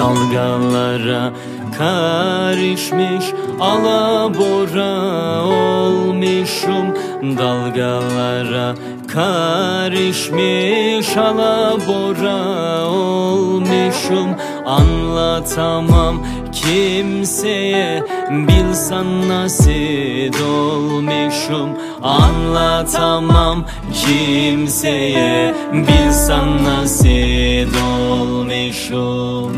Dalgalara karışmış alabora olmuşum. Dalgalara karışmış alabora olmuşum. Anlatamam kimseye, bilsen nasıl dolmuşum. Anlatamam kimseye, bilsen nasıl dolmuşum.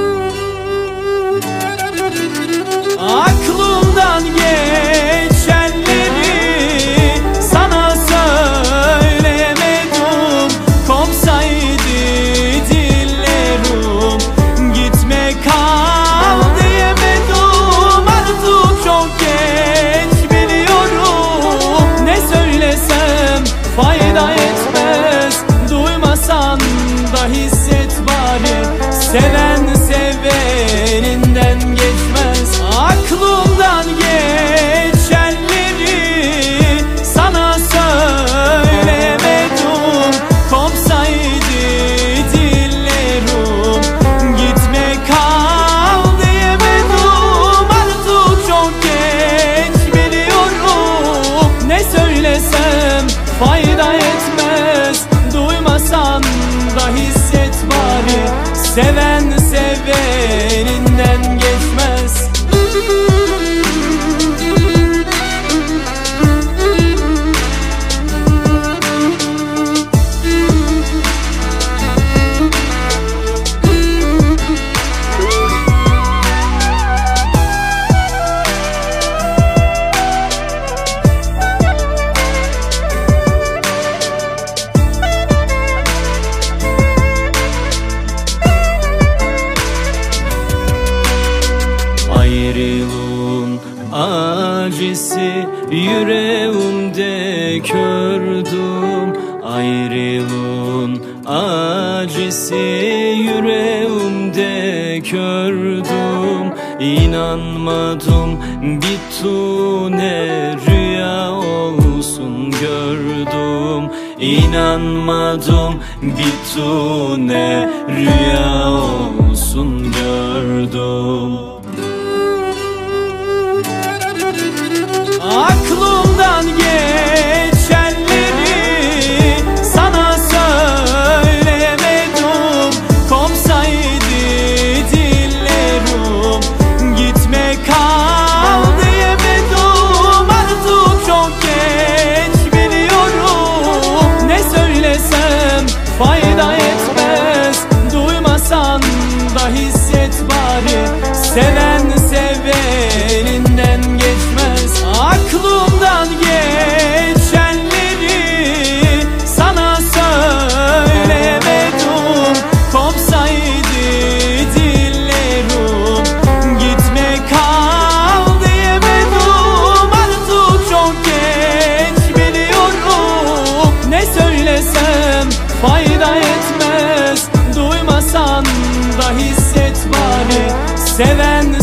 Aklımdan geçenleri sana söyleyemedim. Kopsaydı dillerim, gitme kal diyemedim. Artık çok geç biliyorum. Ne söylesem fayda etmez. Duymasan da hisset bari. Seven seveninden geçmez. Aklımdan geçenleri sana söyleyemedim. Kopsaydı dillerim, gitme kal diyemedim. Artık çok geç biliyorum. Ne söylesem fayda etmez. Duymasan da hisset bari. Seven seveninden geçmez. Ayrılığın acısı yüreğimde kördüm. Ayrılığın acısı yüreğimde kördüm. İnanmadım bittiğine, rüya olsun gördüm. İnanmadım bittiğine, rüya olsun gördüm. Aklımdan geçenleri sana söyleyemedim. Kopsaydı dillerim, gitme kal diyemedim. Artık çok geç biliyorum. Ne söylesem fayda etmez. Duymasan da hisset bari. Seven seveninden geçmez. Aklımdan geçenleri sana söyleyemedim. Kopsaydı dillerim, gitme kal diyemedim. Artık çok geç biliyorum. Ne söylesem fayda etmez. Duymasan da hisset bari. Seven